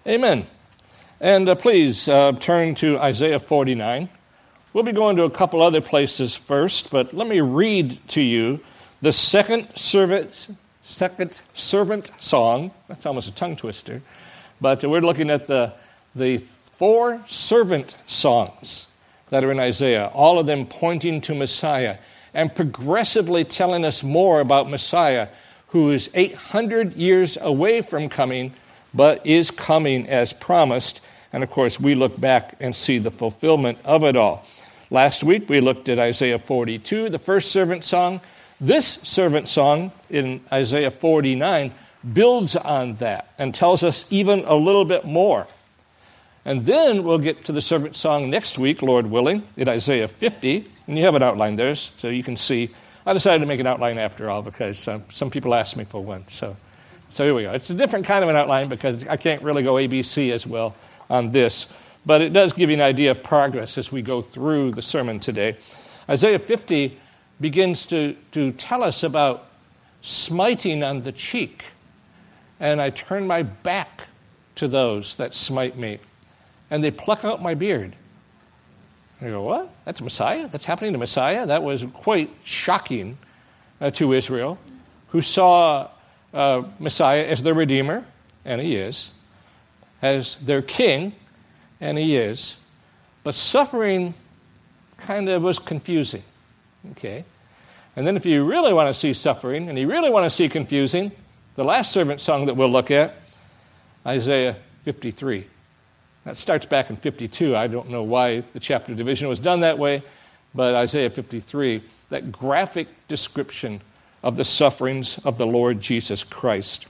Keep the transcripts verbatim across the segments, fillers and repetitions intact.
Amen. And uh, please uh, turn to Isaiah forty-nine. We'll be going to a couple other places first, but let me read to you the second servant, second servant song. That's almost a tongue twister. But we're looking at the, the four servant songs that are in Isaiah, all of them pointing to Messiah and progressively telling us more about Messiah, who is eight hundred years away from coming, but is coming as promised. And of course, we look back and see the fulfillment of it all. Last week, we looked at Isaiah forty-two, the first servant song. This servant song in Isaiah forty-nine builds on that and tells us even a little bit more. And then we'll get to the servant song next week, Lord willing, in Isaiah fifty. And you have an outline there, so you can see. I decided to make an outline after all because um, some people asked me for one. So, so here we go. It's a different kind of an outline because I can't really go A B C as well on this. But it does give you an idea of progress as we go through the sermon today. Isaiah fifty begins to, to tell us about smiting on the cheek. And I turn my back to those that smite me, and they pluck out my beard. And you go, what? That's Messiah? That's happening to Messiah? That was quite shocking uh, to Israel, who saw uh, Messiah as their Redeemer, and he is, as their King, and he is. But suffering kind of was confusing, okay? And then if you really want to see suffering, and you really want to see confusing, the last servant song that we'll look at, Isaiah fifty-three. That starts back in fifty-two. I don't know why the chapter division was done that way, but Isaiah fifty-three, that graphic description of the sufferings of the Lord Jesus Christ.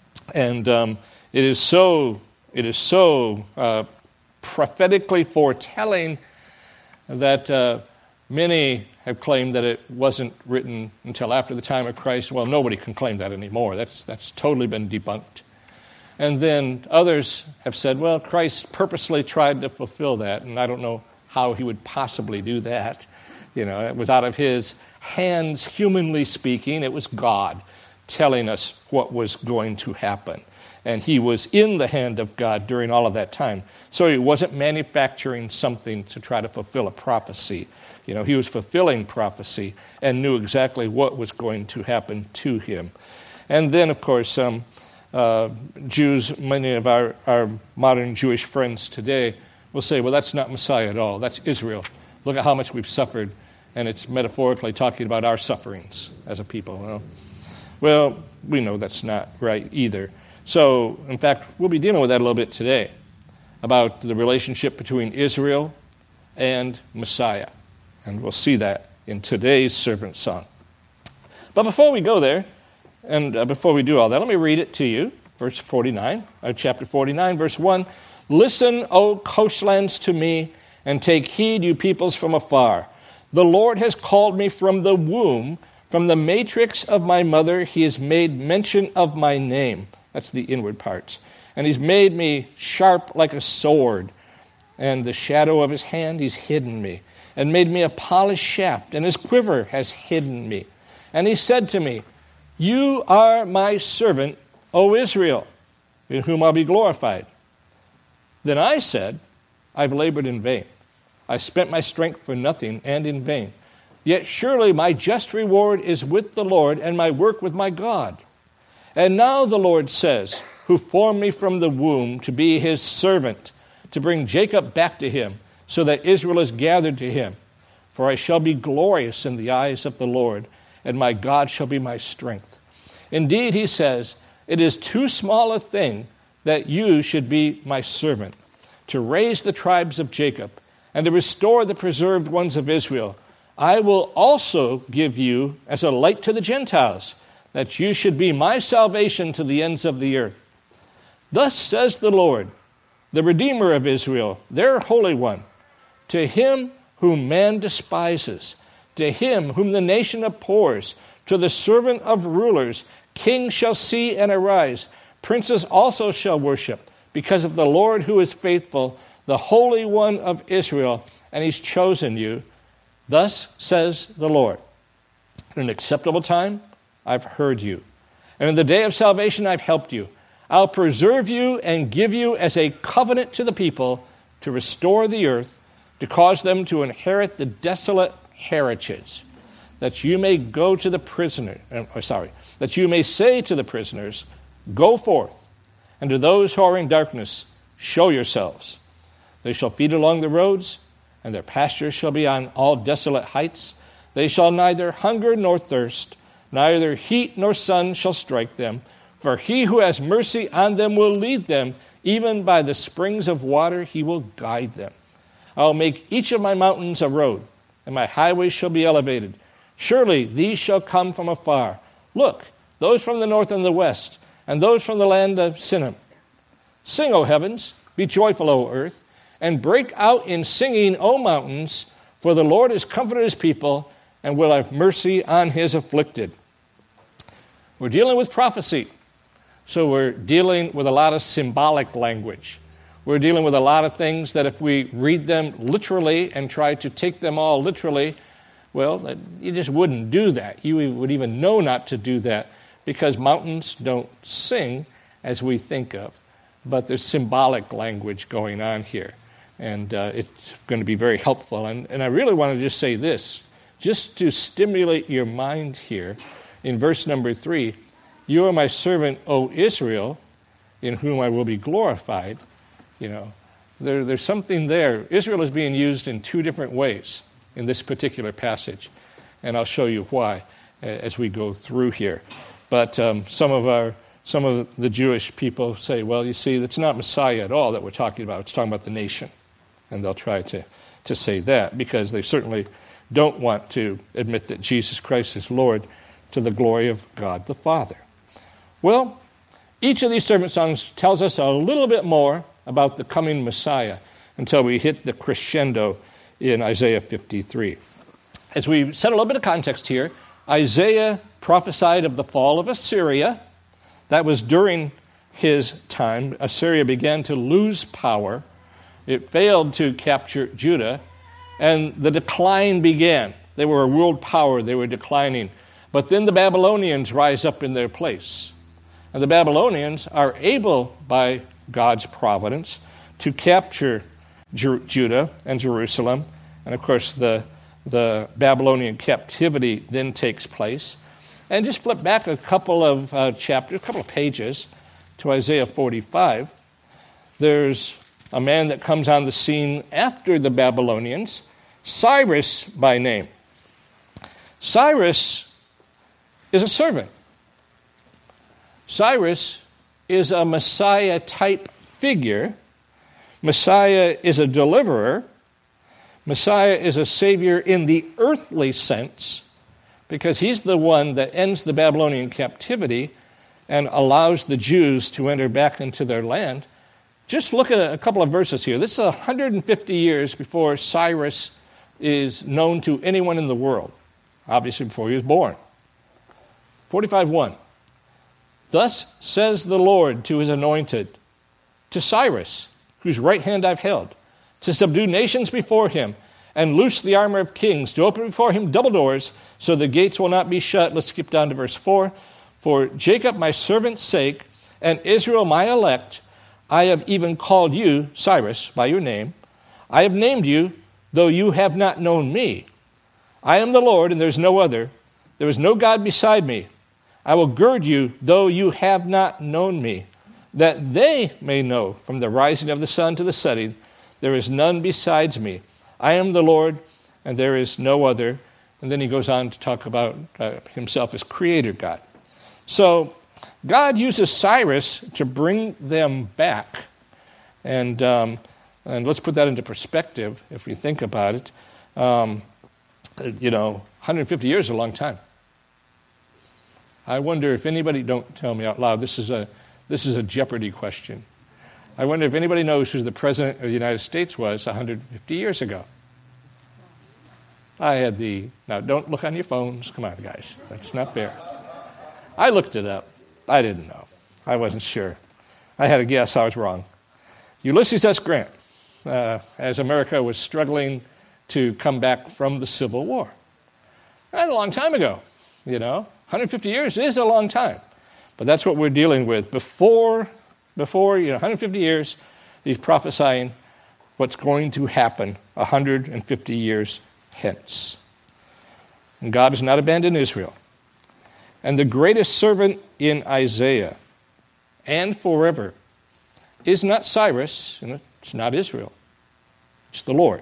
And um, it is so, it is so uh, prophetically foretelling that uh, many have claimed that it wasn't written until after the time of Christ. Well, nobody can claim that anymore. That's, that's totally been debunked. And then others have said, well, Christ purposely tried to fulfill that, and I don't know how he would possibly do that. You know, it was out of his hands, humanly speaking. It was God telling us what was going to happen. And he was in the hand of God during all of that time. So he wasn't manufacturing something to try to fulfill a prophecy. You know, he was fulfilling prophecy and knew exactly what was going to happen to him. And then, of course, um, Uh, Jews, many of our, our modern Jewish friends today will say, well, that's not Messiah at all. That's Israel. Look at how much we've suffered. And it's metaphorically talking about our sufferings as a people. You know? Well, we know that's not right either. So, in fact, we'll be dealing with that a little bit today, about the relationship between Israel and Messiah. And we'll see that in today's servant song. But before we go there, And uh, before we do all that, let me read it to you. Verse forty-nine, or chapter forty-nine, verse one. Listen, O coastlands, to me, and take heed, you peoples from afar. The Lord has called me from the womb, from the matrix of my mother. He has made mention of my name. That's the inward parts. And he's made me sharp like a sword. And the shadow of his hand, he's hidden me. And made me a polished shaft, and his quiver has hidden me. And he said to me, you are my servant, O Israel, in whom I'll be glorified. Then I said, I've labored in vain. I spent my strength for nothing and in vain. Yet surely my just reward is with the Lord, and my work with my God. And now the Lord says, who formed me from the womb to be his servant, to bring Jacob back to him, so that Israel is gathered to him. For I shall be glorious in the eyes of the Lord, and my God shall be my strength. Indeed, he says, it is too small a thing that you should be my servant, to raise the tribes of Jacob, and to restore the preserved ones of Israel. I will also give you as a light to the Gentiles, that you should be my salvation to the ends of the earth. Thus says the Lord, the Redeemer of Israel, their Holy One, to him whom man despises, to him whom the nation abhors, to the servant of rulers, kings shall see and arise. Princes also shall worship, because of the Lord who is faithful, the Holy One of Israel, and he's chosen you. Thus says the Lord, in an acceptable time, I've heard you. And in the day of salvation, I've helped you. I'll preserve you and give you as a covenant to the people to restore the earth, to cause them to inherit the desolate heritage, that you may go to the prisoner, or sorry, that you may say to the prisoners, go forth, and to those who are in darkness, show yourselves. They shall feed along the roads, and their pastures shall be on all desolate heights. They shall neither hunger nor thirst, neither heat nor sun shall strike them. For he who has mercy on them will lead them, even by the springs of water he will guide them. I'll make each of my mountains a road, and my highways shall be elevated. Surely these shall come from afar. Look, those from the north and the west, and those from the land of Sinim. Sing, O heavens, be joyful, O earth, and break out in singing, O mountains, for the Lord has comforted his people, and will have mercy on his afflicted. We're dealing with prophecy. So we're dealing with a lot of symbolic language. We're dealing with a lot of things that if we read them literally and try to take them all literally, well, you just wouldn't do that. You would even know not to do that because mountains don't sing as we think of. But there's symbolic language going on here. And uh, it's going to be very helpful. And, and I really want to just say this, just to stimulate your mind here in verse number three. You are my servant, O Israel, in whom I will be glorified. You know, there, there's something there. Israel is being used in two different ways in this particular passage, and I'll show you why as we go through here. But um, some of our some of the Jewish people say, well, you see, it's not Messiah at all that we're talking about. It's talking about the nation, and they'll try to to say that because they certainly don't want to admit that Jesus Christ is Lord to the glory of God the Father. Well, each of these servant songs tells us a little bit more about the coming Messiah until we hit the crescendo in Isaiah fifty-three. As we set a little bit of context here, Isaiah prophesied of the fall of Assyria. That was during his time. Assyria began to lose power. It failed to capture Judah, and the decline began. They were a world power. They were declining. But then the Babylonians rise up in their place. And the Babylonians are able, by God's providence, to capture Ju- Judah and Jerusalem. And of course, the, the Babylonian captivity then takes place. And just flip back a couple of uh, chapters, a couple of pages to Isaiah forty-five. There's a man that comes on the scene after the Babylonians, Cyrus by name. Cyrus is a servant. Cyrus is a Messiah-type figure. Messiah is a deliverer. Messiah is a savior in the earthly sense because he's the one that ends the Babylonian captivity and allows the Jews to enter back into their land. Just look at a couple of verses here. This is one hundred fifty years before Cyrus is known to anyone in the world, obviously before he was born. forty-five one. Thus says the Lord to his anointed, to Cyrus, whose right hand I've held, to subdue nations before him, and loose the armor of kings, to open before him double doors, so the gates will not be shut. Let's skip down to verse four. For Jacob my servant's sake, and Israel my elect, I have even called you, Cyrus, by your name. I have named you, though you have not known me. I am the Lord, and there is no other. There is no God beside me. I will gird you, though you have not known me, that they may know from the rising of the sun to the setting, there is none besides me. I am the Lord, and there is no other. And then he goes on to talk about uh, himself as creator God. So God uses Cyrus to bring them back. And um, and let's put that into perspective if we think about it. Um, you know, one hundred fifty years is a long time. I wonder if anybody, don't tell me out loud, this is a this is a Jeopardy question. I wonder if anybody knows who the President of the United States was one hundred fifty years ago. I had the, now don't look on your phones. Come on, guys. That's not fair. I looked it up. I didn't know. I wasn't sure. I had a guess. I was wrong. Ulysses S. Grant, uh, as America was struggling to come back from the Civil War. That's a long time ago, you know. one hundred fifty years is a long time. But that's what we're dealing with. Before before, you know, one hundred fifty years, he's prophesying what's going to happen one hundred fifty years hence. And God has not abandoned Israel. And the greatest servant in Isaiah and forever is not Cyrus, and it's not Israel. It's the Lord.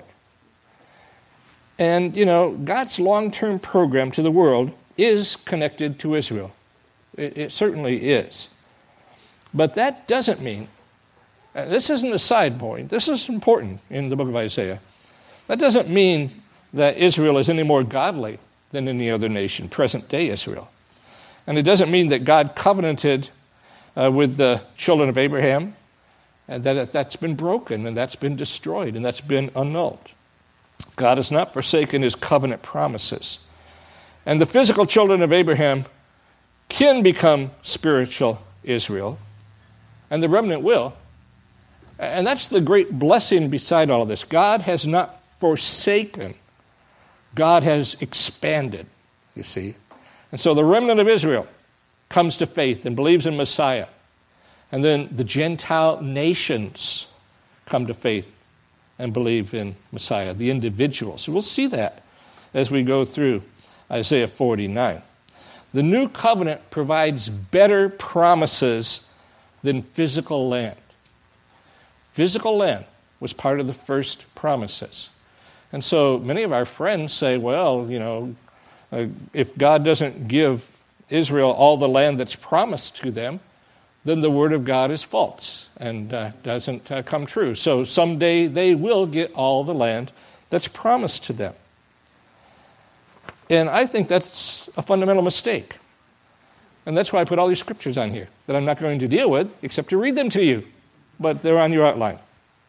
And, you know, God's long-term program to the world is connected to Israel. It, it certainly is. But that doesn't mean, uh, this isn't a side point, this is important in the book of Isaiah. That doesn't mean that Israel is any more godly than any other nation, present-day Israel. And it doesn't mean that God covenanted uh, with the children of Abraham, and that that's been broken, and that's been destroyed, and that's been annulled. God has not forsaken his covenant promises. And the physical children of Abraham can become spiritual Israel, and the remnant will. And that's the great blessing beside all of this. God has not forsaken. God has expanded, you see. And so the remnant of Israel comes to faith and believes in Messiah. And then the Gentile nations come to faith and believe in Messiah, the individuals. So we'll see that as we go through Isaiah forty-nine. The new covenant provides better promises than physical land. Physical land was part of the first promises. And so many of our friends say, well, you know, uh, if God doesn't give Israel all the land that's promised to them, then the word of God is false and uh, doesn't uh, come true. So someday they will get all the land that's promised to them. And I think that's a fundamental mistake. And that's why I put all these scriptures on here that I'm not going to deal with except to read them to you. But they're on your outline.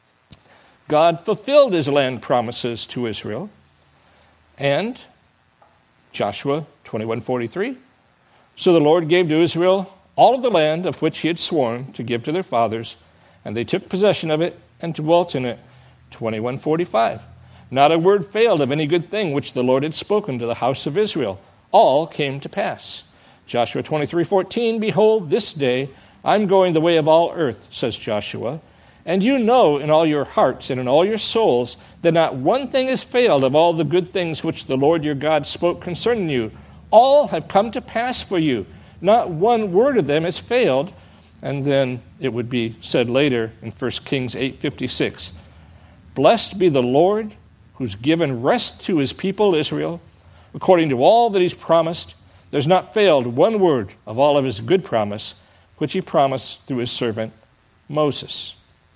God fulfilled his land promises to Israel. And Joshua twenty-one forty-three. So the Lord gave to Israel all of the land of which he had sworn to give to their fathers, and they took possession of it and dwelt in it. twenty-one forty-five. Not a word failed of any good thing which the Lord had spoken to the house of Israel. All came to pass. Joshua twenty-three fourteen. Behold, this day I'm going the way of all earth, says Joshua. And you know in all your hearts and in all your souls that not one thing has failed of all the good things which the Lord your God spoke concerning you. All have come to pass for you. Not one word of them has failed. And then it would be said later in First Kings eight fifty-six, blessed be the Lord who's given rest to his people Israel, according to all that he's promised. There's not failed one word of all of his good promise, which he promised through his servant Moses.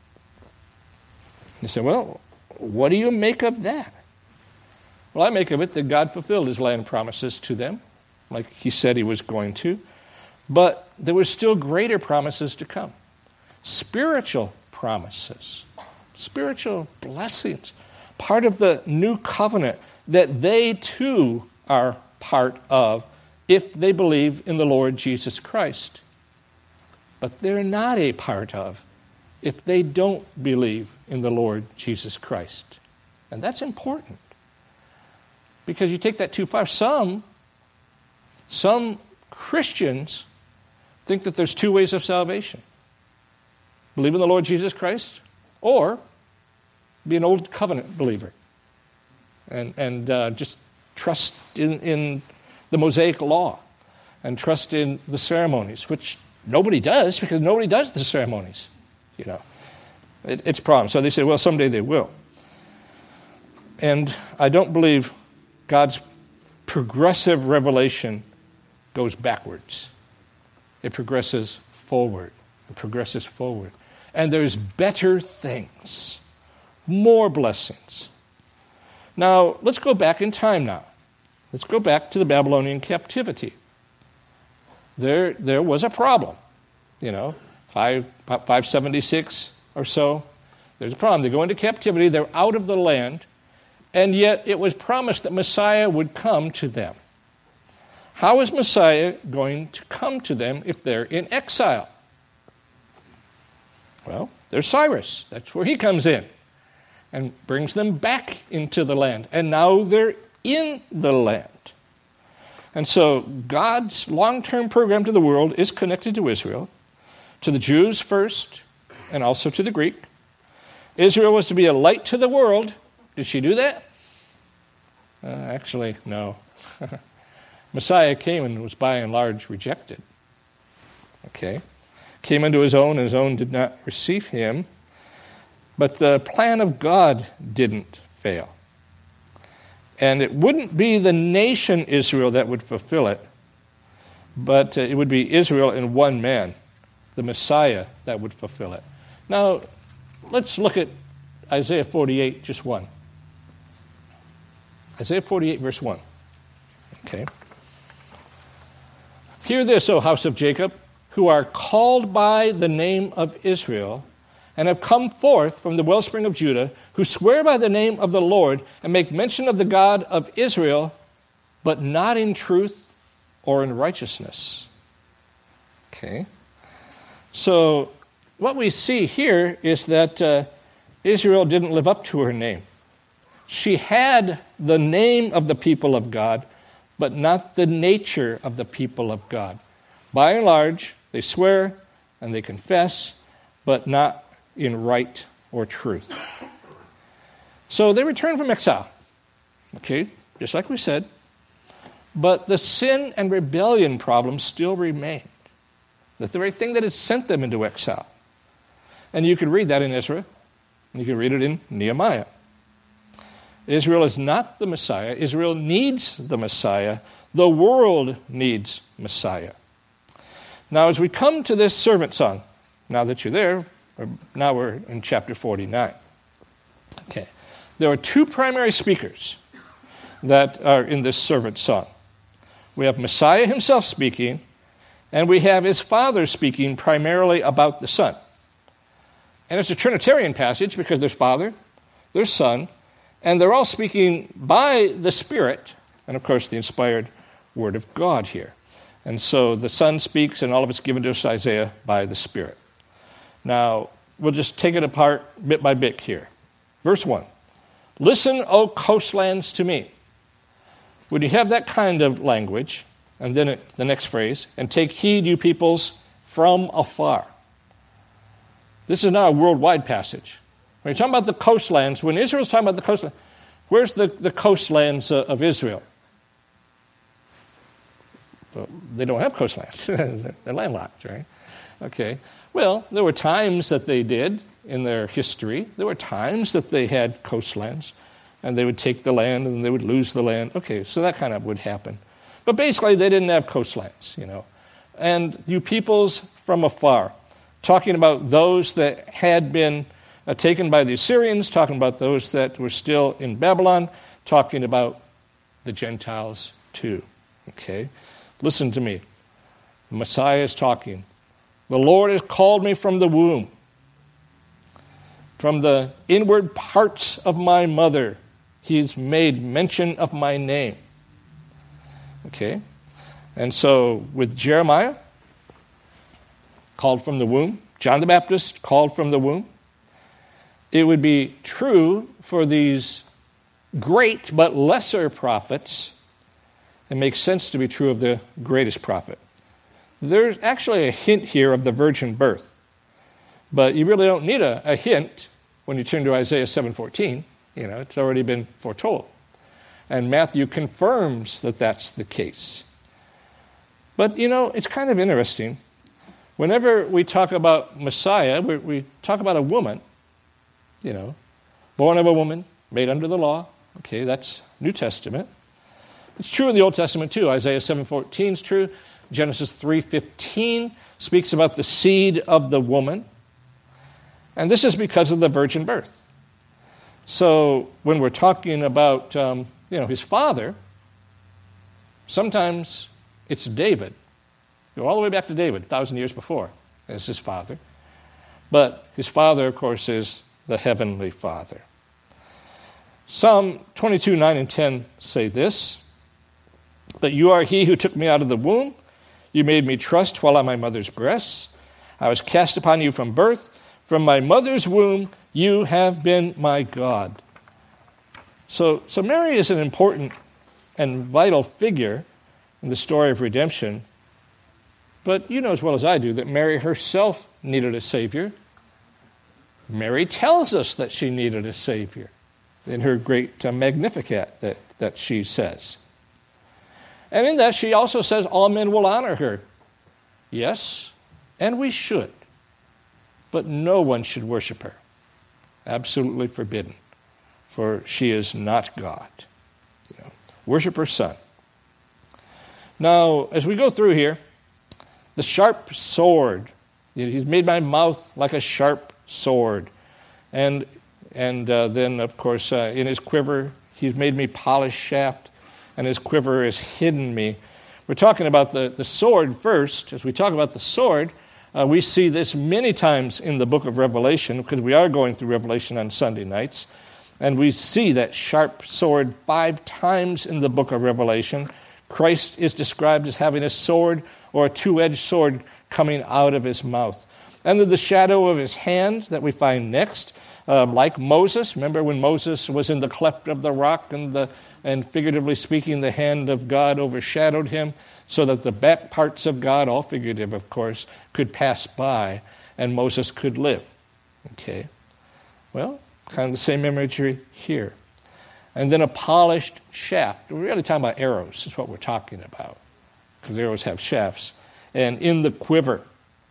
You say, well, what do you make of that? Well, I make of it that God fulfilled his land promises to them, like he said he was going to. But there were still greater promises to come. Spiritual promises. Spiritual blessings. Part of the new covenant that they too are part of if they believe in the Lord Jesus Christ. But they're not a part of if they don't believe in the Lord Jesus Christ. And that's important. Because you take that too far. Some, some Christians think that there's two ways of salvation. Believe in the Lord Jesus Christ, or be an old covenant believer. And, and uh, just trust in, in the Mosaic law. And trust in the ceremonies, which nobody does, because nobody does the ceremonies. You know, it, it's a problem. So they say, well, someday they will. And I don't believe God's progressive revelation goes backwards. It progresses forward. It progresses forward. And there's better things, more blessings. Now, let's go back in time now. Let's go back to the Babylonian captivity. There, there was a problem, you know. Five, five seventy-six or so, there's a problem. They go into captivity, they're out of the land, and yet it was promised that Messiah would come to them. How is Messiah going to come to them if they're in exile? Well, there's Cyrus. That's where he comes in and brings them back into the land. And now they're in the land. And so God's long-term program to the world is connected to Israel. to the Jews first, and also to the Greek. Israel was to be a light to the world. Did she do that? Uh, actually, no. Messiah came and was by and large rejected. Okay. Came into his own, and his own did not receive him. But the plan of God didn't fail. And it wouldn't be the nation Israel that would fulfill it, but it would be Israel in one man, the Messiah, that would fulfill it. Now, let's look at Isaiah forty-eight, just one. Isaiah forty-eight, verse one. Okay. Hear this, O house of Jacob, who are called by the name of Israel, and have come forth from the wellspring of Judah, who swear by the name of the Lord, and make mention of the God of Israel, but not in truth or in righteousness. Okay. So what we see here is that uh, Israel didn't live up to her name. She had the name of the people of God, but not the nature of the people of God. By and large, they swear and they confess, but not in right or truth. So they returned from exile, okay, just like we said, but the sin and rebellion problem still remained. That's the very thing that had sent them into exile. And you could read that in Ezra, and you can read it in Nehemiah. Israel is not the Messiah. Israel needs the Messiah. The world needs Messiah. Now, as we come to this servant song, now that you're there, or now we're in chapter forty-nine. Okay. There are two primary speakers that are in this servant song. We have Messiah himself speaking, and we have his father speaking primarily about the Son. And it's a Trinitarian passage because there's Father, there's Son, and they're all speaking by the Spirit, and of course the inspired Word of God here. And so the Son speaks, and all of it's given to us, Isaiah, by the Spirit. Now, we'll just take it apart bit by bit here. Verse one, listen, O coastlands, to me. When you have that kind of language, and then it, the next phrase, and take heed, you peoples, from afar. This is not a worldwide passage. When you're talking about the coastlands, when Israel's talking about the coastlands, where's the, the coastlands uh, of Israel? Well, they don't have coastlands. They're landlocked, right? Okay. Well, there were times that they did in their history. There were times that they had coastlands, and they would take the land and they would lose the land. Okay, so that kind of would happen. But basically, they didn't have coastlands, you know. And you peoples from afar, talking about those that had been uh, taken by the Assyrians, talking about those that were still in Babylon, talking about the Gentiles too. Okay? Listen to me. The Messiah is talking. The Lord has called me from the womb, from the inward parts of my mother. He has made mention of my name. Okay? And so with Jeremiah, called from the womb, John the Baptist, called from the womb, it would be true for these great but lesser prophets. It makes sense to be true of the greatest prophet. There's actually a hint here of the virgin birth, but you really don't need a, a hint when you turn to Isaiah seven fourteen. You know, it's already been foretold. And Matthew confirms that that's the case. But, you know, it's kind of interesting. Whenever we talk about Messiah, we, we talk about a woman, you know, born of a woman, made under the law. Okay, that's New Testament. It's true in the Old Testament too. Isaiah seven fourteen is true. Genesis three fifteen speaks about the seed of the woman. And this is because of the virgin birth. So when we're talking about, um, you know, his father, sometimes it's David. Go all the way back to David, a thousand years before, as his father. But his father, of course, is the heavenly Father. Psalm twenty-two, nine and ten say this, but you are he who took me out of the womb. You made me trust while on my mother's breast. I was cast upon you from birth. From my mother's womb, you have been my God. So, so Mary is an important and vital figure in the story of redemption. But you know as well as I do that Mary herself needed a Savior. Mary tells us that she needed a Savior in her great uh, Magnificat that, that she says. And in that, she also says all men will honor her. Yes, and we should. But no one should worship her. Absolutely forbidden. For she is not God. You know, worship her Son. Now, as we go through here, the sharp sword. He's made my mouth like a sharp sword. And and uh, then, of course, uh, in his quiver, he's made me polished shaft, and his quiver has hidden me. We're talking about the, the sword first. As we talk about the sword, uh, we see this many times in the book of Revelation, because we are going through Revelation on Sunday nights. And we see that sharp sword five times in the book of Revelation. Christ is described as having a sword or a two-edged sword coming out of his mouth. Under the shadow of his hand that we find next, um, like Moses. Remember when Moses was in the cleft of the rock and, the, and figuratively speaking, the hand of God overshadowed him so that the back parts of God, all figurative of course, could pass by and Moses could live. Okay, well, kind of the same imagery here. And then a polished shaft. We're really talking about arrows is what we're talking about, because arrows have shafts. And in the quiver.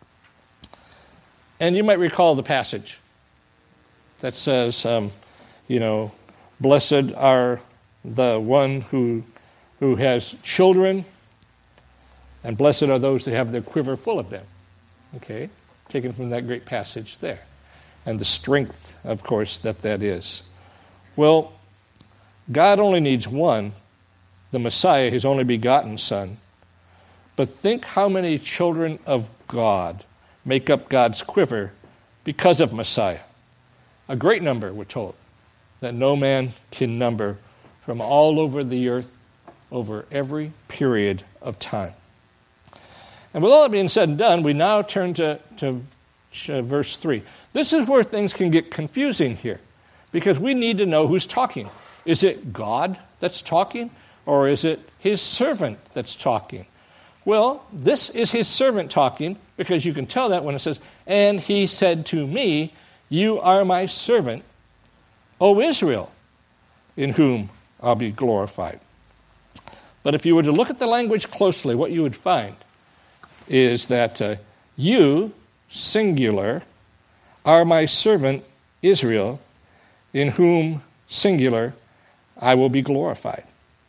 And you might recall the passage that says, um, you know, blessed are the one who who has children, and blessed are those that have their quiver full of them. Okay, taken from that great passage there. And the strength, of course, that that is. Well, God only needs one, the Messiah, his only begotten Son. But think how many children of God make up God's quiver because of Messiah. A great number, we're told, that no man can number from all over the earth over every period of time. And with all that being said and done, we now turn to, to verse three. This is where things can get confusing here, because we need to know who's talking. Is it God that's talking, or is it his servant that's talking? Well, this is his servant talking, because you can tell that when it says, and he said to me, you are my servant, O Israel, in whom I'll be glorified. But if you were to look at the language closely, what you would find is that uh, you, singular, are my servant Israel, in whom, singular, I will be glorified.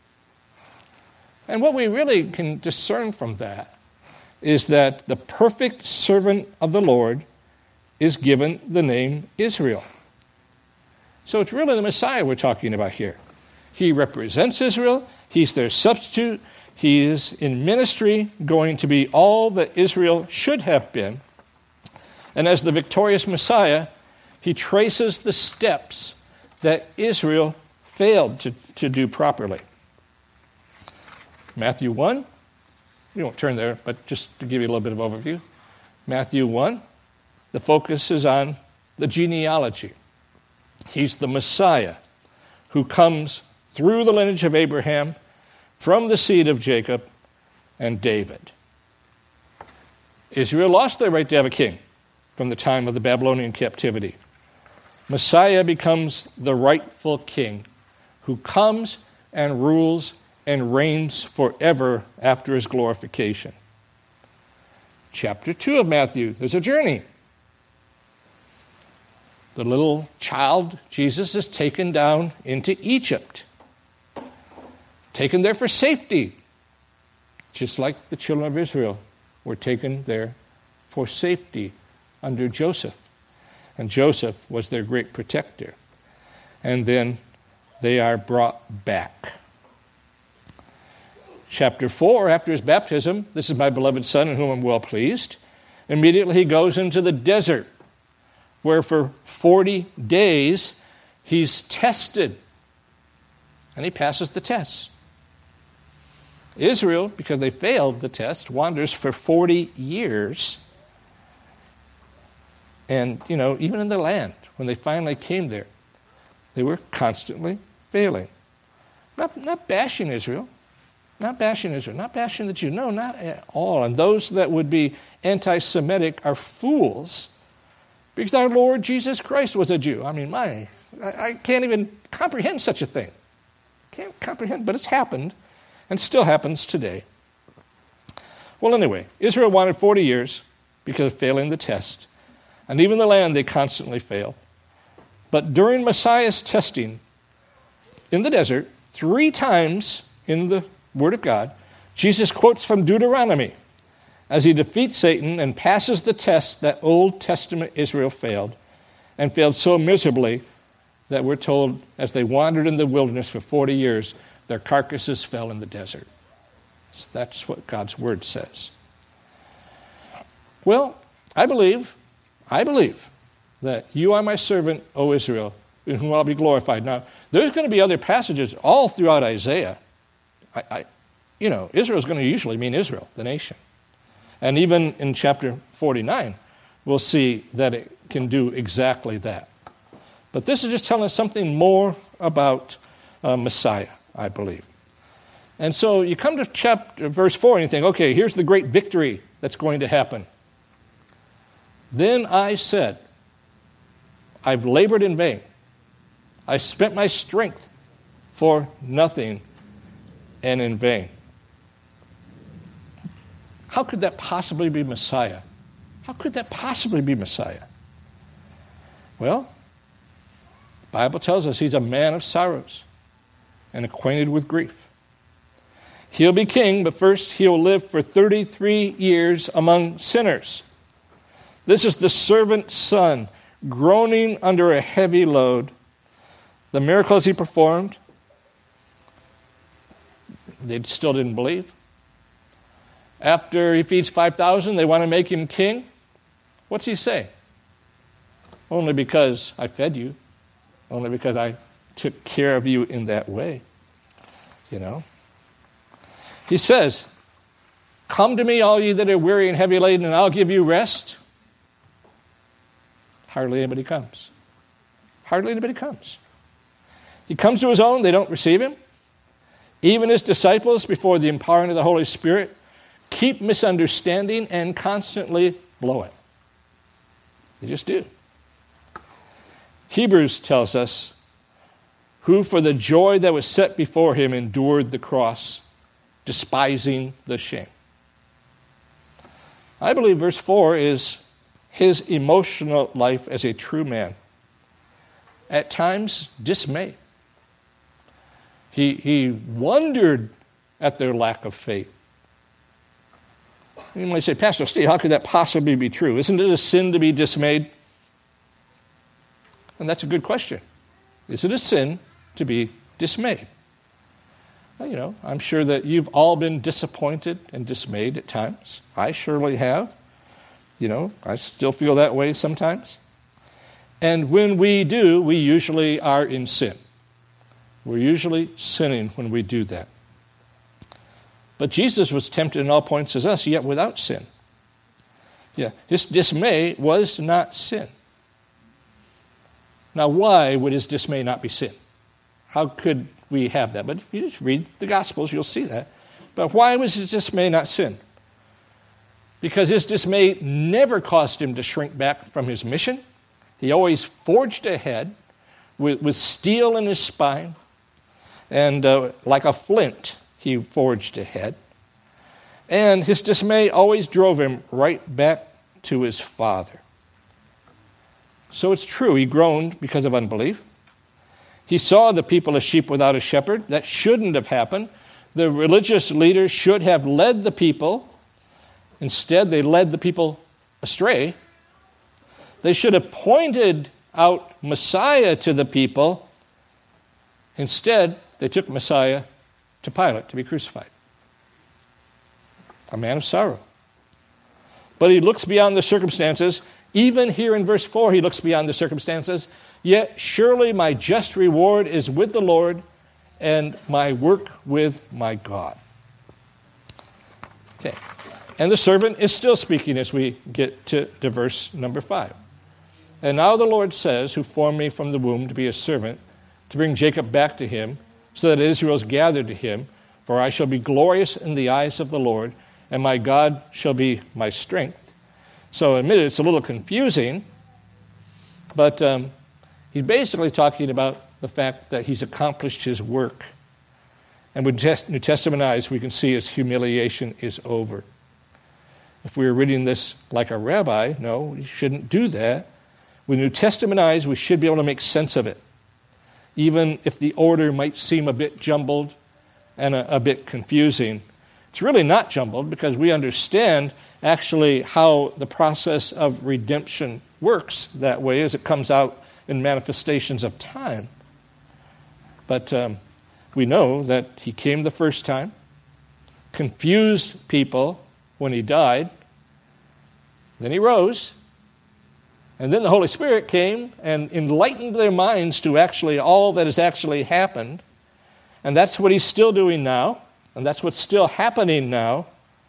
And what we really can discern from that is that the perfect servant of the Lord is given the name Israel. So it's really the Messiah we're talking about here. He represents Israel. He's their substitute. He is in ministry going to be all that Israel should have been. And as the victorious Messiah, he traces the steps that Israel failed to, to do properly. Matthew one, we won't turn there, but just to give you a little bit of overview. Matthew one, the focus is on the genealogy. He's the Messiah who comes through the lineage of Abraham, from the seed of Jacob and David. Israel lost their right to have a king from the time of the Babylonian captivity. Messiah becomes the rightful king who comes and rules and reigns forever after his glorification. Chapter two of Matthew, there's a journey. The little child, Jesus, is taken down into Egypt, taken there for safety, just like the children of Israel were taken there for safety under Joseph. And Joseph was their great protector. And then they are brought back. Chapter four, after his baptism, this is my beloved Son in whom I'm well pleased. Immediately he goes into the desert, where for forty days he's tested. And he passes the test. Israel, because they failed the test, wanders for forty years. And, you know, even in the land, when they finally came there, they were constantly failing. Not, not bashing Israel. Not bashing Israel. Not bashing the Jews. No, not at all. And those that would be anti-Semitic are fools because our Lord Jesus Christ was a Jew. I mean, my, I, I can't even comprehend such a thing. Can't comprehend, but it's happened and still happens today. Well, anyway, Israel wanted forty years because of failing the test. And even the land, they constantly fail. But during Messiah's testing in the desert, three times in the Word of God, Jesus quotes from Deuteronomy as he defeats Satan and passes the test that Old Testament Israel failed, and failed so miserably that we're told as they wandered in the wilderness for forty years, their carcasses fell in the desert. So that's what God's Word says. Well, I believe, I believe that you are my servant, O Israel, in whom I'll be glorified. Now, there's going to be other passages all throughout Isaiah. I, I, you know, Israel is going to usually mean Israel, the nation. And even in chapter forty-nine, we'll see that it can do exactly that. But this is just telling us something more about uh, Messiah, I believe. And so you come to chapter verse four and you think, okay, here's the great victory that's going to happen. Then I said, I've labored in vain. I spent my strength for nothing and in vain. How could that possibly be Messiah? How could that possibly be Messiah? Well, the Bible tells us he's a man of sorrows and acquainted with grief. He'll be king, but first he'll live for thirty-three years among sinners. This is the servant son groaning under a heavy load. The miracles he performed, they still didn't believe. After he feeds five thousand, they want to make him king. What's he say? Only because I fed you. Only because I took care of you in that way. You know? He says, come to me, all you that are weary and heavy laden, and I'll give you rest. Hardly anybody comes. Hardly anybody comes. He comes to his own, they don't receive him. Even his disciples, before the empowering of the Holy Spirit, keep misunderstanding and constantly blow it. They just do. Hebrews tells us, who for the joy that was set before him endured the cross, despising the shame. I believe verse four is his emotional life as a true man. At times, dismay. He, he wondered at their lack of faith. You might say, Pastor Steve, how could that possibly be true? Isn't it a sin to be dismayed? And that's a good question. Is it a sin to be dismayed? Well, you know, I'm sure that you've all been disappointed and dismayed at times. I surely have. You know, I still feel that way sometimes. And when we do, we usually are in sin. We're usually sinning when we do that. But Jesus was tempted in all points as us, yet without sin. Yeah, his dismay was not sin. Now, why would his dismay not be sin? How could we have that? But if you just read the Gospels, you'll see that. But why was his dismay not sin? Because his dismay never caused him to shrink back from his mission. He always forged ahead with, with steel in his spine. And uh, like a flint, he forged ahead. And his dismay always drove him right back to his Father. So it's true, he groaned because of unbelief. He saw the people as sheep without a shepherd. That shouldn't have happened. The religious leaders should have led the people. Instead, they led the people astray. They should have pointed out Messiah to the people. Instead, they took Messiah to Pilate to be crucified. A man of sorrow. But he looks beyond the circumstances. Even here in verse four, he looks beyond the circumstances. Yet surely my just reward is with the Lord, and my work with my God. Okay. And the servant is still speaking as we get to, to verse number five. And now the Lord says, who formed me from the womb to be a servant, to bring Jacob back to him, so that Israel is gathered to him. For I shall be glorious in the eyes of the Lord, and my God shall be my strength. So admit it, it's a little confusing, but um, he's basically talking about the fact that he's accomplished his work. And with New Testament eyes, we can see his humiliation is over. If we were reading this like a rabbi, no, we shouldn't do that. With New Testament eyes, we should be able to make sense of it, even if the order might seem a bit jumbled and a, a bit confusing. It's really not jumbled because we understand actually how the process of redemption works that way as it comes out in manifestations of time. But um, we know that he came the first time, confused people when he died, then he rose, and then the Holy Spirit came and enlightened their minds to actually all that has actually happened. And that's what he's still doing now, and that's what's still happening now.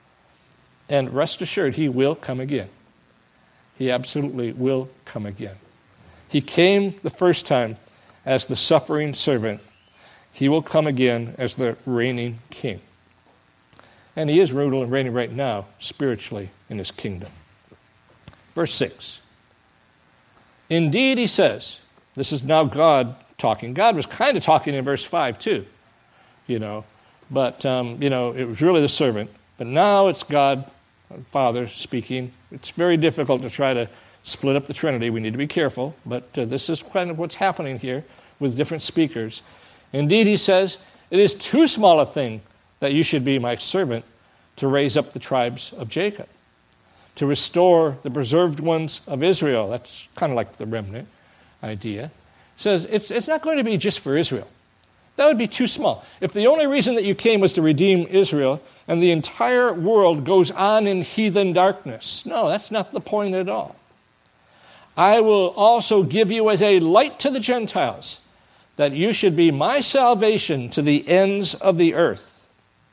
And rest assured, he will come again. He absolutely will come again. He came the first time as the suffering servant. He will come again as the reigning king. And he is ruling and reigning right now, spiritually, in his kingdom. Verse six. Indeed, he says, this is now God talking. God was kind of talking in verse five, too, you know. But, um, you know, it was really the servant. But now it's God, Father, speaking. It's very difficult to try to split up the Trinity. We need to be careful. But uh, this is kind of what's happening here with different speakers. Indeed, he says, it is too small a thing that you should be my servant to raise up the tribes of Jacob, to restore the preserved ones of Israel. That's kind of like the remnant idea. He says, it's, it's not going to be just for Israel. That would be too small. If the only reason that you came was to redeem Israel and the entire world goes on in heathen darkness, no, that's not the point at all. I will also give you as a light to the Gentiles, that you should be my salvation to the ends of the earth.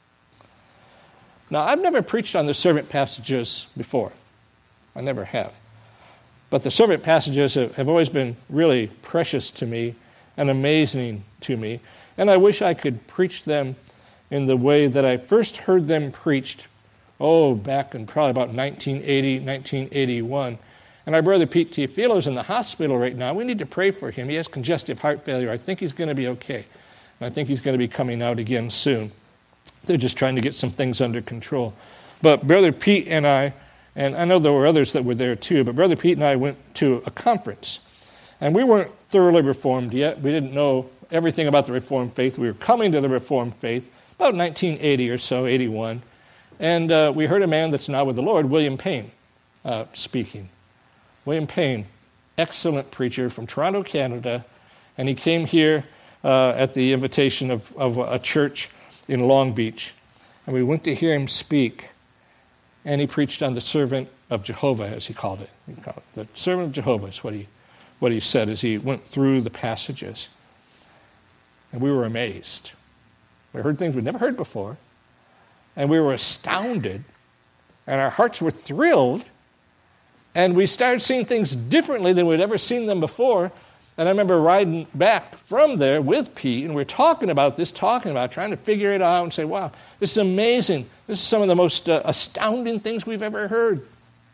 Now, I've never preached on the servant passages before. I never have. But the servant passages have, have always been really precious to me and amazing to me. And I wish I could preach them in the way that I first heard them preached, oh, back in probably about nineteen eighty, nineteen eighty-one. And our brother Pete Teofilo is in the hospital right now. We need to pray for him. He has congestive heart failure. I think he's going to be okay. And I think he's going to be coming out again soon. They're just trying to get some things under control. But Brother Pete and I, and I know there were others that were there too, but Brother Pete and I went to a conference. And we weren't thoroughly Reformed yet. We didn't know everything about the Reformed faith. We were coming to the Reformed faith about nineteen eighty or so, eighty-one. And uh, we heard a man that's now with the Lord, William Payne, uh, speaking. William Payne, excellent preacher from Toronto, Canada, and he came here uh, at the invitation of, of a church in Long Beach, and we went to hear him speak, and he preached on the servant of Jehovah, as he called it. He called it the servant of Jehovah is what he, what he said as he went through the passages, and we were amazed. We heard things we'd never heard before, and we were astounded, and our hearts were thrilled. And we started seeing things differently than we'd ever seen them before. And I remember riding back from there with Pete, and we were talking about this, talking about it, trying to figure it out and say, wow, this is amazing. This is some of the most uh, astounding things we've ever heard.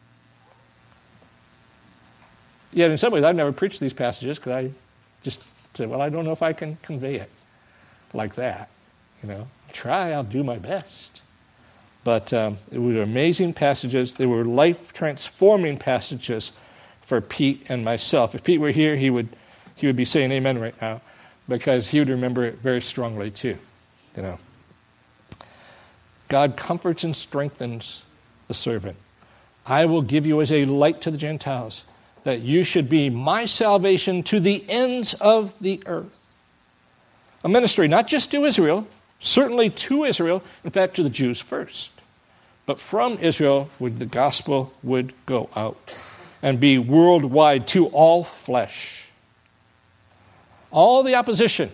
Yet in some ways, I've never preached these passages because I just said, well, I don't know if I can convey it like that. You know, I'll try, I'll do my best. But um, it were amazing passages. They were life-transforming passages for Pete and myself. If Pete were here, he would he would be saying amen right now because he would remember it very strongly too. You know, God comforts and strengthens the servant. I will give you as a light to the Gentiles, that you should be my salvation to the ends of the earth. A ministry not just to Israel, certainly to Israel, in fact to the Jews first. But from Israel would the gospel would go out and be worldwide to all flesh. All the opposition,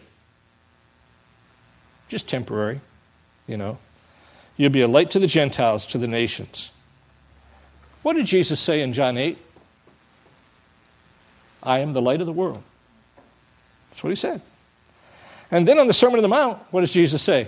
just temporary, you know. You'll be a light to the Gentiles, to the nations. What did Jesus say in John eight? I am the light of the world. That's what he said. And then on the Sermon on the Mount, what does Jesus say?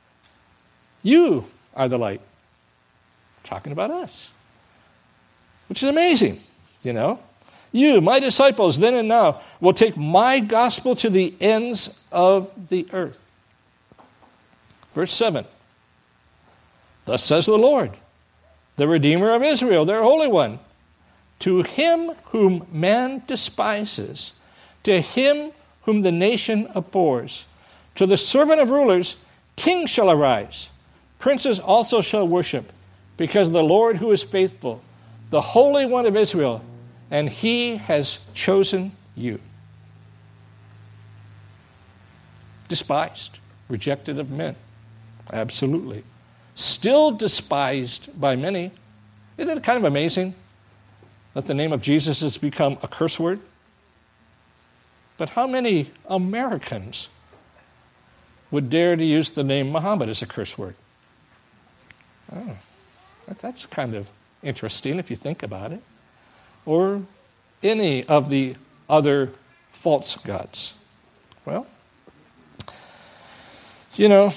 You are the light. Talking about us. which is amazing, you know. You, my disciples, then and now, will take my gospel to the ends of the earth. Verse seven. Thus says the Lord, the Redeemer of Israel, their Holy One, to him whom man despises, to him whom the nation abhors, to the servant of rulers, kings shall arise, princes also shall worship, because the Lord who is faithful, the Holy One of Israel, and he has chosen you. Despised, rejected of men. Absolutely. Still despised by many. Isn't it kind of amazing that the name of Jesus has become a curse word? But how many Americans would dare to use the name Muhammad as a curse word? Oh, that's kind of interesting if you think about it. Or any of the other false gods. Well, you know,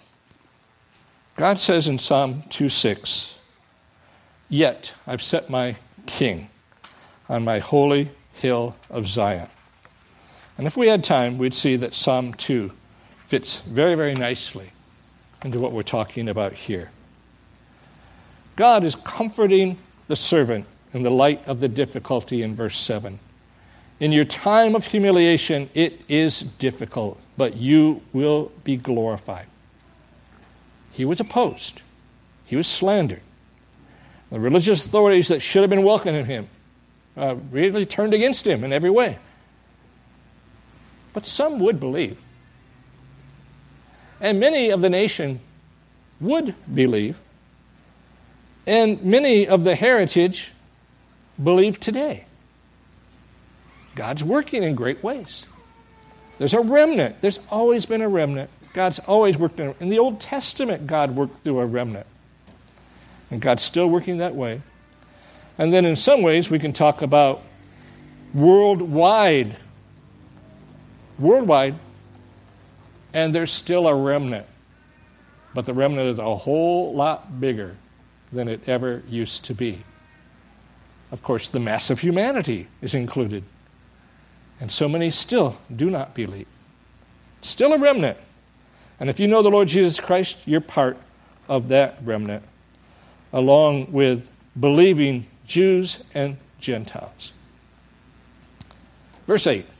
God says in Psalm two six, yet I've set my king on my holy hill of Zion. And if we had time, we'd see that Psalm two fits very, very nicely into what we're talking about here. God is comforting the servant in the light of the difficulty in verse seven. In your time of humiliation, it is difficult, but you will be glorified. He was opposed. He was slandered. The religious authorities that should have been welcoming him uh, really turned against him in every way. But some would believe. And many of the nation would believe. And many of the heritage believe today. God's working in great ways. There's a remnant. There's always been a remnant. God's always worked in, in the Old Testament, God worked through a remnant. And God's still working that way. And then in some ways we can talk about worldwide. Worldwide. And there's still a remnant. But the remnant is a whole lot bigger than it ever used to be. Of course, the mass of humanity is included. And so many still do not believe. Still a remnant. And if you know the Lord Jesus Christ, you're part of that remnant, along with believing Jews and Gentiles. Verse eight.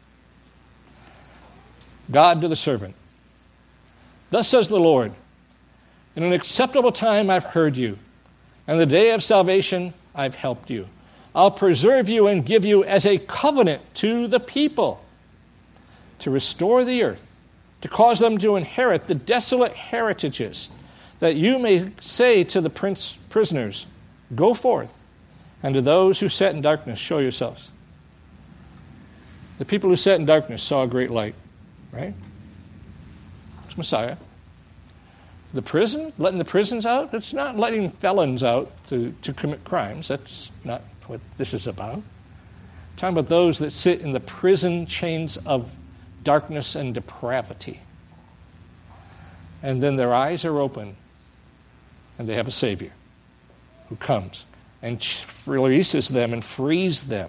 God to the servant. Thus says the Lord, in an acceptable time I've heard you, and the day of salvation I've helped you. I'll preserve you and give you as a covenant to the people, to restore the earth, to cause them to inherit the desolate heritages, that you may say to the prince prisoners, go forth, and to those who sat in darkness, show yourselves. The people who sat in darkness saw a great light, right? It's Messiah. The prison, letting the prisons out, it's not letting felons out to, to commit crimes. That's not what this is about. I'm talking about those that sit in the prison chains of darkness and depravity. And then their eyes are open, and they have a Savior who comes and releases them and frees them.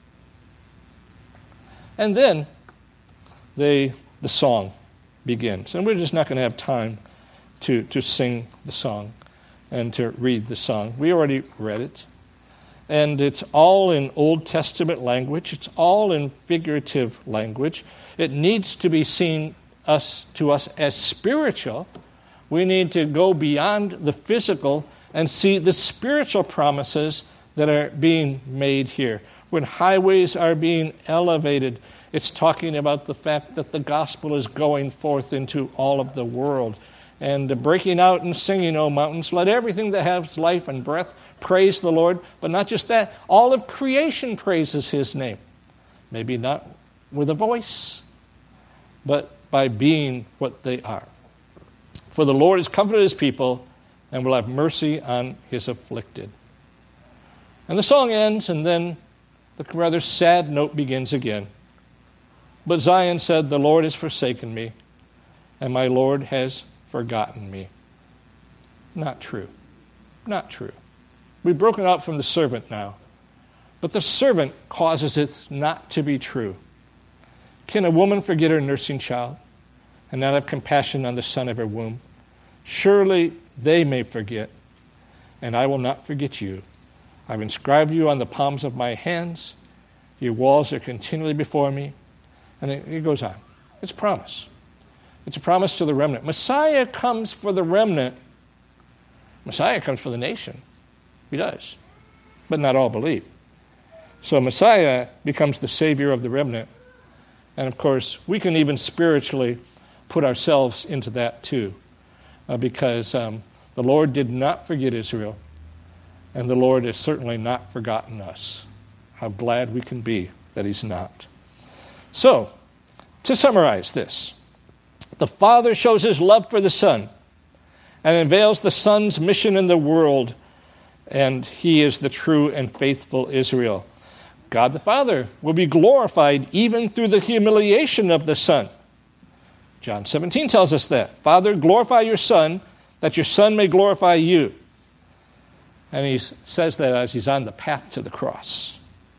And then they, the song begins. And we're just not going to have time to, to sing the song and to read the song. We already read it. And it's all in Old Testament language. It's all in figurative language. It needs to be seen us to us as spiritual. We need to go beyond the physical and see the spiritual promises that are being made here. When highways are being elevated, it's talking about the fact that the gospel is going forth into all of the world. And breaking out and singing, O mountains, let everything that has life and breath praise the Lord. But not just that, all of creation praises his name. Maybe not with a voice, but by being what they are. For the Lord has comforted his people and will have mercy on his afflicted. And the song ends, and then the rather sad note begins again. But Zion said, the Lord has forsaken me, and my Lord has forgotten me. Not true. Not true. We've broken out from the servant now. But the servant causes it not to be true. Can a woman forget her nursing child and not have compassion on the son of her womb? Surely they may forget, and I will not forget you. I've inscribed you on the palms of my hands. Your walls are continually before me. And it, it goes on. It's a promise. It's a promise to the remnant. Messiah comes for the remnant. Messiah comes for the nation. He does. But not all believe. So Messiah becomes the Savior of the remnant. And of course, we can even spiritually put ourselves into that too. Uh, because um, the Lord did not forget Israel. And the Lord has certainly not forgotten us. How glad we can be that he's not. So, to summarize this, the Father shows his love for the Son and unveils the Son's mission in the world, and he is the true and faithful Israel. God the Father will be glorified even through the humiliation of the Son. John seventeen tells us that. Father, glorify your Son, that your Son may glorify you. And he says that as he's on the path to the cross.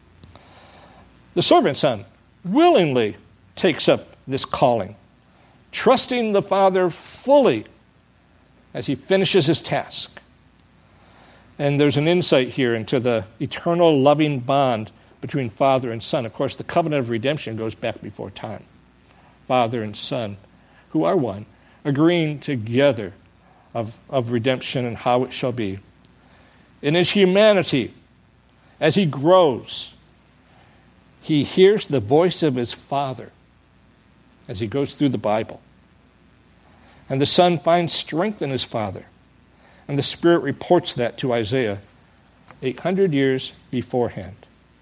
The servant son willingly takes up this calling, trusting the Father fully as he finishes his task. And there's an insight here into the eternal loving bond between Father and Son. Of course, the covenant of redemption goes back before time. Father and Son, who are one, agreeing together of, of redemption and how it shall be. In his humanity, as he grows, he hears the voice of his Father as he goes through the Bible. And the Son finds strength in his Father. And the Spirit reports that to Isaiah eight hundred years beforehand.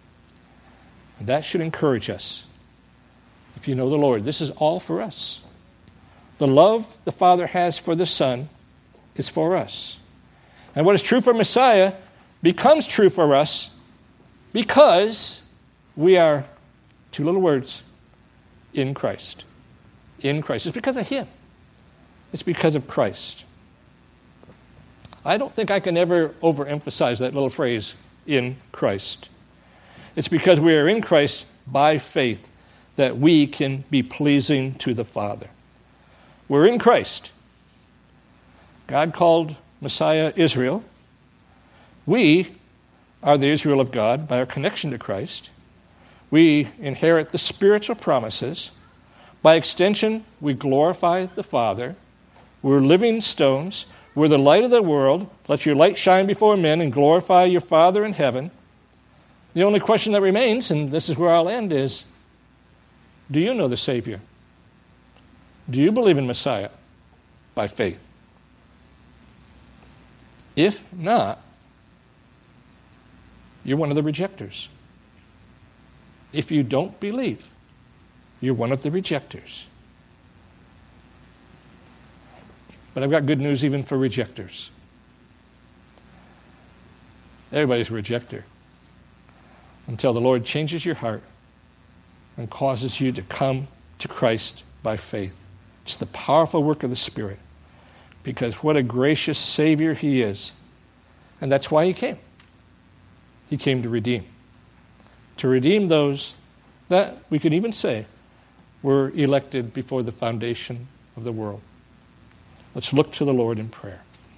And that should encourage us. If you know the Lord, this is all for us. The love the Father has for the Son is for us. And what is true for Messiah becomes true for us because we are, two little words, in Christ. In Christ. It's because of him. It's because of Christ. I don't think I can ever overemphasize that little phrase, in Christ. It's because we are in Christ by faith that we can be pleasing to the Father. We're in Christ. God called Messiah Israel. We are the Israel of God by our connection to Christ. We inherit the spiritual promises. By extension, we glorify the Father. We're living stones. We're the light of the world. Let your light shine before men and glorify your Father in heaven. The only question that remains, and this is where I'll end, is, do you know the Savior? Do you believe in Messiah by faith? If not, you're one of the rejectors. If you don't believe, you're one of the rejectors. But I've got good news even for rejectors. Everybody's a rejecter until the Lord changes your heart and causes you to come to Christ by faith. It's the powerful work of the Spirit. Because what a gracious Savior he is. And that's why he came. He came to redeem. To redeem those that, we could even say, were elected before the foundation of the world. Let's look to the Lord in prayer.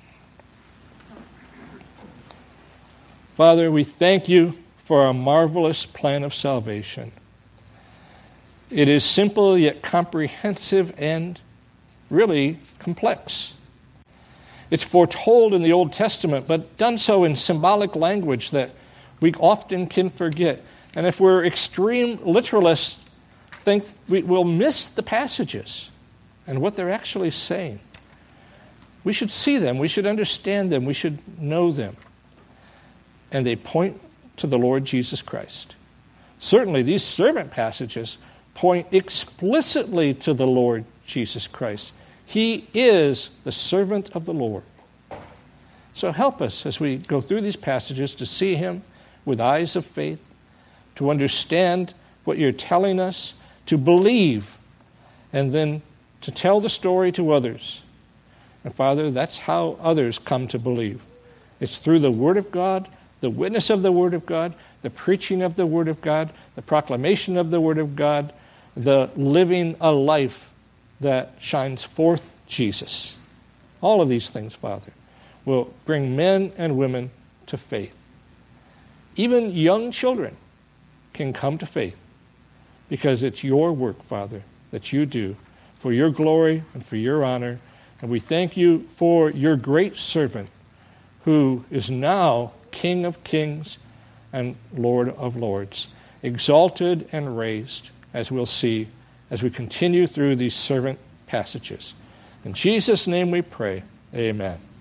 Father, we thank you for a marvelous plan of salvation. It is simple yet comprehensive and really complex. It's foretold in the Old Testament, but done so in symbolic language that we often can forget. And if we're extreme literalists, think we will miss the passages and what they're actually saying. We should see them. We should understand them. We should know them. And they point to the Lord Jesus Christ. Certainly, these servant passages point explicitly to the Lord Jesus Christ. He is the servant of the Lord. So help us as we go through these passages to see him with eyes of faith, to understand what you're telling us, to believe, and then to tell the story to others. And Father, that's how others come to believe. It's through the Word of God the witness of the Word of God, the preaching of the Word of God, the proclamation of the Word of God, the living a life that shines forth Jesus. All of these things, Father, will bring men and women to faith. Even young children can come to faith because it's your work, Father, that you do for your glory and for your honor. And we thank you for your great servant who is now King of kings and Lord of lords, exalted and raised, as we'll see as we continue through these servant passages. In Jesus' name we pray, amen.